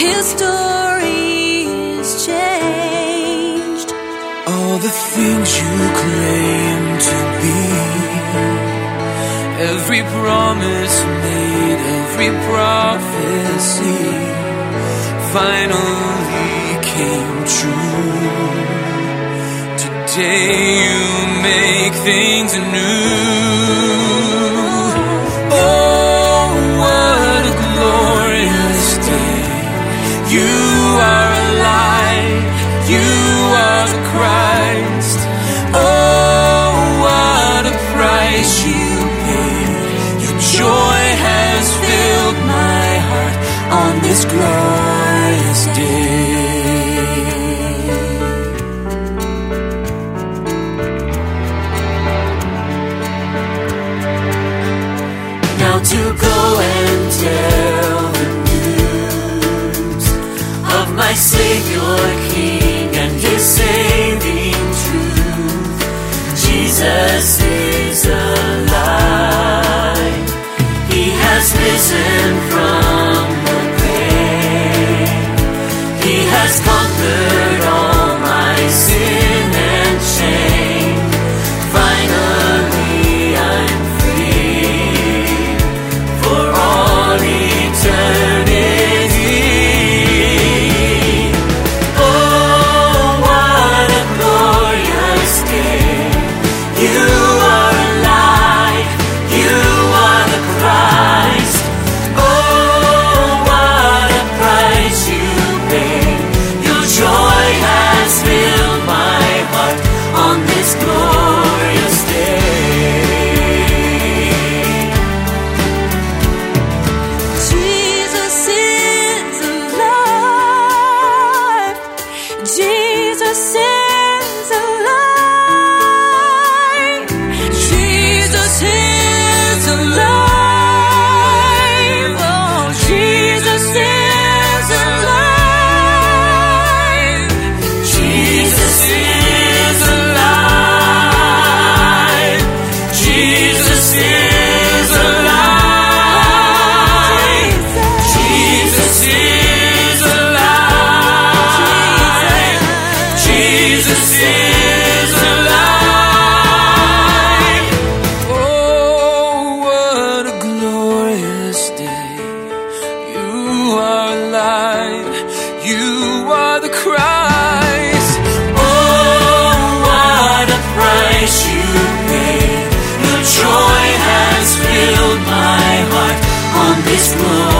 his story is changed. All the things you claim to be, every promise made, every prophecy finally came true. Today you make things new. Oh, what a glorious day. You are alive, you are the Christ. Oh, what a price you paid. Your joy has filled my heart on this glorious day. Now to go and tell the news of my Savior King and his saving truth. Jesus is alive. He has risen from the grave. He has conquered all my sin and shame. Finally I'm free for all eternity. Oh, what a glorious day. You are alive, you are the Christ. Oh, what a price you paid. Your joy has filled my heart on this glorious day. Jesus is alive. Jesus is alive. Jesus is alive. Oh, Jesus is alive. Jesus is alive. Jesus is alive. Jesus is alive. Jesus is alive. Oh, what a glorious day. You are alive. You are the Christ. Oh, what a price you paid. Your joy has filled my heart on this glorious